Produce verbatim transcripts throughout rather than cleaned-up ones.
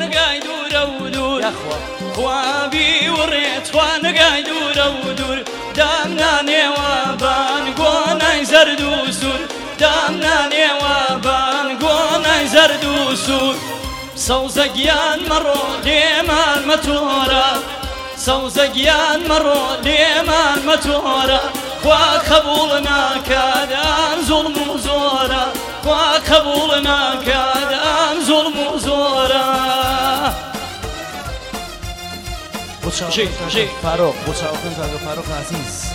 نقاي دور ودور يا اخوة خوابي وريت ونقاي دور ودور دامنا نيوابان قوناي زرد وسور دامنا نيوابان قوناي زرد وسور سوزقيان مرو ليمان متورا سوزقيان مرو ليمان متورا خوا قبولنا كادان ظلم وزورا خوا قبولنا كادان ظلم وزورا جي جي فاروق بوشاوكن كاغا فاروق عزيز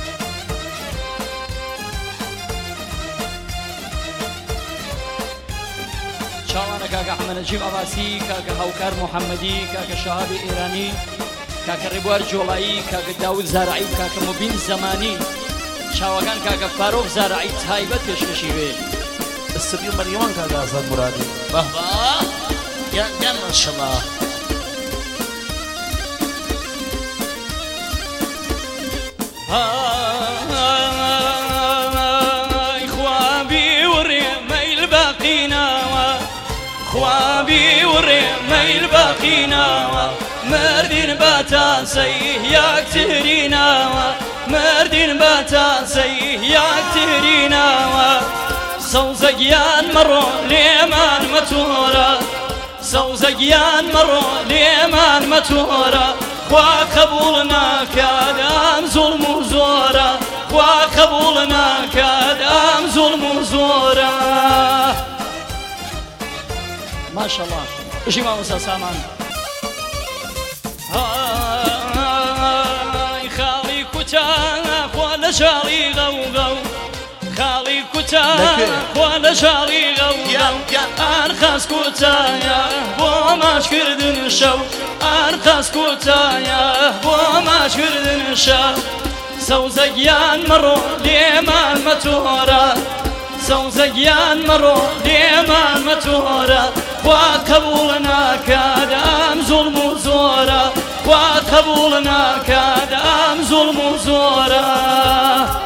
شاوانا كاكا حمد نجيب عباسي كاكا هوكار محمدي كاكا شهابي إيراني كاكا ربوار جولائي كاكا داود زارعي كاكا مبين زماني شاوكان كاكا فاروق زارعي تايبت يشكشي بيه استوديو مريمان كاكا أزاد مرادي بابا يا يا ما شاء الله هاي خوابي وريمي الباقينا خوابي وريمي الباقينا مردين باتا سيه ياك تهرينا مردين باتا سيه ياك تهرينا سوزقيان مرو ليمان متورا سوزقيان مرو ليمان متورا خوا قبولنا كادام ظلم وزورا خوا قبولنا كادام ظلم وزورا ما شاء الله اجي ما موسى سامان هاي خالي كتانا خوا لجاري غو غو خالي كتانا خوا لجاري غو غو أرخص كتايا بو ما شكردن الشو أرخص كتايا بو ما شكردن الشو سوزقيان مرو ليمان متورا سوزقيان مرو ليمان متورا خوا قبولنا كادام ظلم وزورا خوا قبولنا كادام ظلم وزورا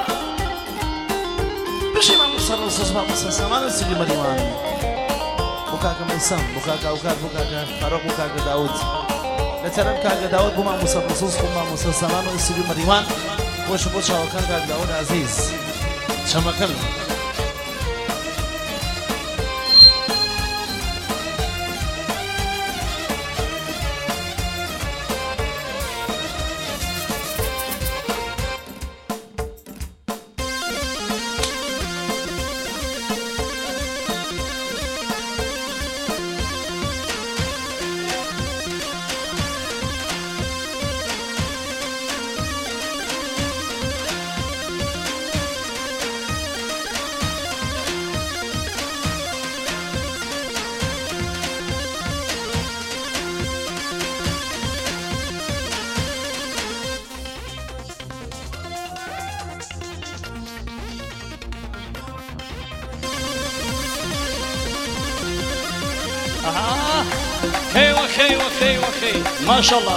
بشي ما مصر نصص ما مصر سامان استوديو مريمان بوكاكا ميسام بوكاكا أوكار بوكاكا فاروق بوكاكا داود لترم كاكا داود بما مصر نصوص بما مصر سامان استوديو مريمان بوش بوش وكان كاكا داود عزيز شمكل آه خي وخي وخي وخي ما شاء الله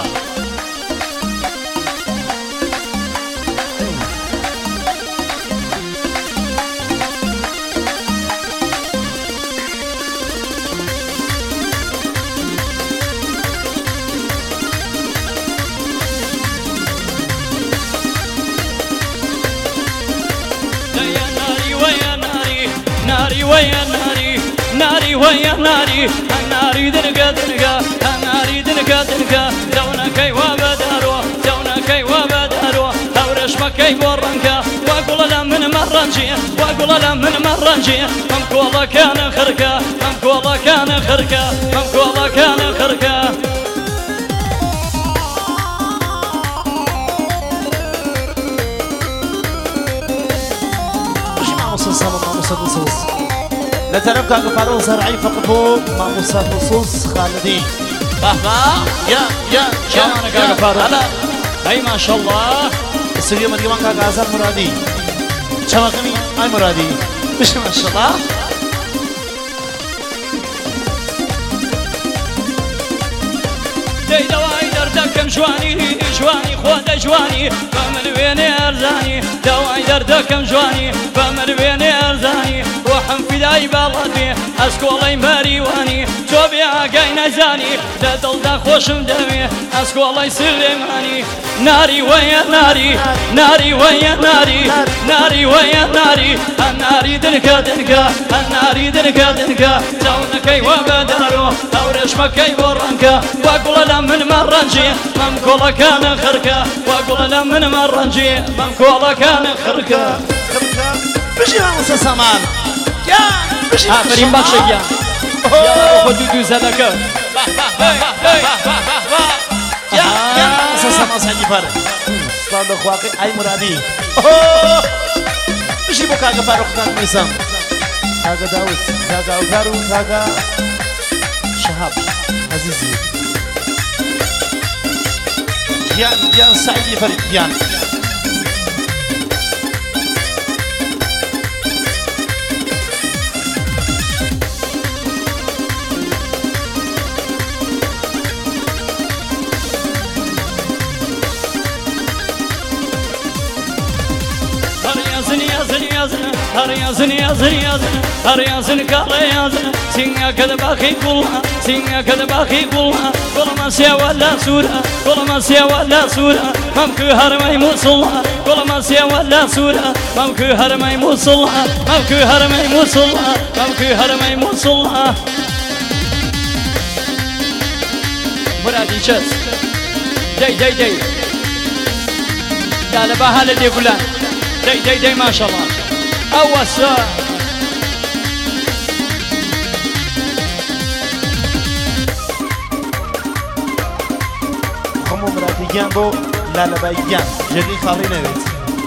يا ناري ويا ناري ناري ويا ناري ناري ويا ناري الناري دنقا دنقا الناري دنقا دنقا دونا كي وبدارو دونا كي وبدارو هورش مكي بورنكا واقول لا من مرنجي واقول لا من مرنجي ممكولا كان خركا ممكولا كان خركا ممكولا كان خركا بشي ما مصر سامان ما مصر نصوص لترم كاكا فاروق زرعي فقبو ما مصر نصوص خالدين بابا يا يا شلونك كاكا فاروق هلا اي ما شاء الله استوديو مريمان كاكا أزاد مرادي شمكني اي مرادي بشي ما شاء الله دي دواي دردكم جواني جواني خود جواني فمن وين ارزاني دواي دردكم جواني فمن وين ارزاني ڕۆحم فیدای باڵات بێ ئەسکۆڵەی مەریوانی تۆ بێ ئاگای نەزانی لە دڵدا خۆشم دەوێ ئەسکۆڵەی سلێمانی ناری وەیە ناری ناری وەیە ناری ناری وەیە ناری هەناری دنکە دنکە هەناری دنکە دنکە چاونەکەی وە بەدارۆ هەورێشمەکەی بۆ ڕەنکە وا گوڵە لە منمە ڕەنجێ مەم کۆڵەکانە خڕکە وا گوڵە لە منمە ڕەنجێ مەم کۆڵەکانە خڕکە بژی مامۆستا سامان گیان بژی ئافرین باشە گیان خۆ دوو دوو زەدەکە گیان مامۆستا سامان سەنگی پەر سڵاو لە خواکەی ئای مرادی بژی بۆ کاگە فارۆقەکان میسەم کاگە داوود کاگە ئەوتار و کاگە شەهاب عەزیزی گیان گیان سعیدی فەرید گیان هر yazın yazın yazın her yazın kale yazın singa kad bakhi kulha singa kad bakhi kulha kolma siya wala sura kolma siya wala sura mamku har may musulla kolma siya wala sura mamku har may musulla mamku har may musulla mamku har may musulla Muradi chas day day day la la bahala de fulan day day day maşallah أوسع خمو مرادیگیان بۆ لالەبایگیان جێگەی خاڵی نەوێت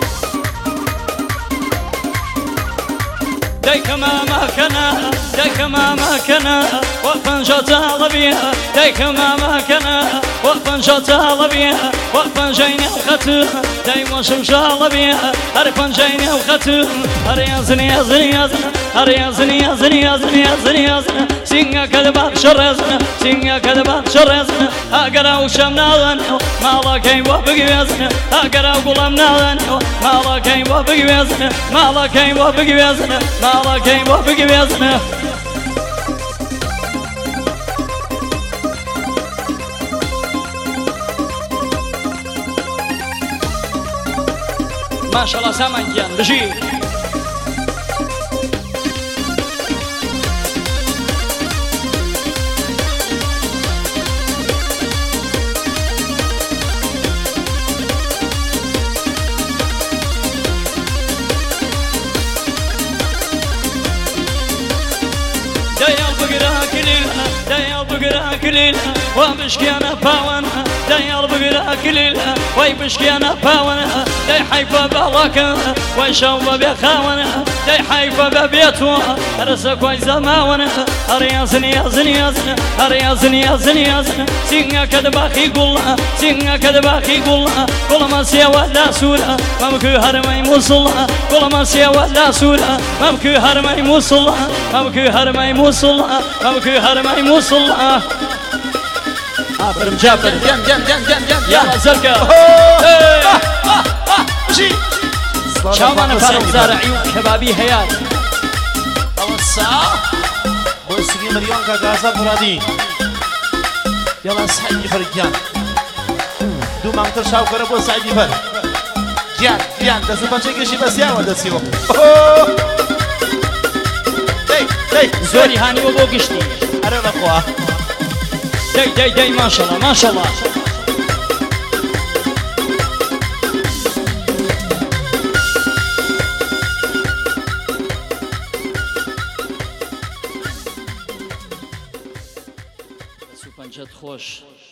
دايكما ما كان دايكما ما كان وقفا جاتا بيها دايكما ما كان وقفا جاتا بيها وقفا جينا وختم دايما شمشا بيها هرفا جينا وختم هر يزن يزن يزن هر يزن يزن يزن يزن يزن سينغا كذبات شر يزن سينغا كذبات شر يزن هاقرا وشمنا ذنو مالا كي وابق يزن هاقرا وقلمنا ذنو مالا كي وابق يزن مالا كي وابق يزن مالا كي وابق يزن ما شاء الله سامان جيان بجي دايال بقرا كليلها دايال بقرا كليلها وبشكي انا باونها دايال بقرا كليلها ويبشكي انا باونها داي حيفا بلاكها ويشوب بخاونها داي حيفا ببيتها رسك ويزماونها ريازن يازن يازن ريازن يازن يازن سينغا كدباخي قولها سينغا كدباخي قولها كل ما سيا ولا سورة ممكو هرمي موصلها كل ما سيا ولا سورة ممكو هرمي موصلها ممكو هرمي موصلها ممكو هرمي موصلها آفرم جابر جن جن جن جن جن يلا زرقا بژی شامان فاروق زارعي وكبابي هيات ئەوەسا بۆ سگی مریۆن کاگە ئازاد مرادی یاڵا سعیدی فەر گیان دوو مانگتر شاوکەرە بۆ سعیدی فەر گیان گیان دەست و پەنجەی گەشی بەسیاوە دەچیوە دەی دەی زۆری هانیوە بۆ گشتی ئەرە لەخوا دەی دەی دەی ماشەڵڵا ماشەڵڵا سوپەنجەت خۆش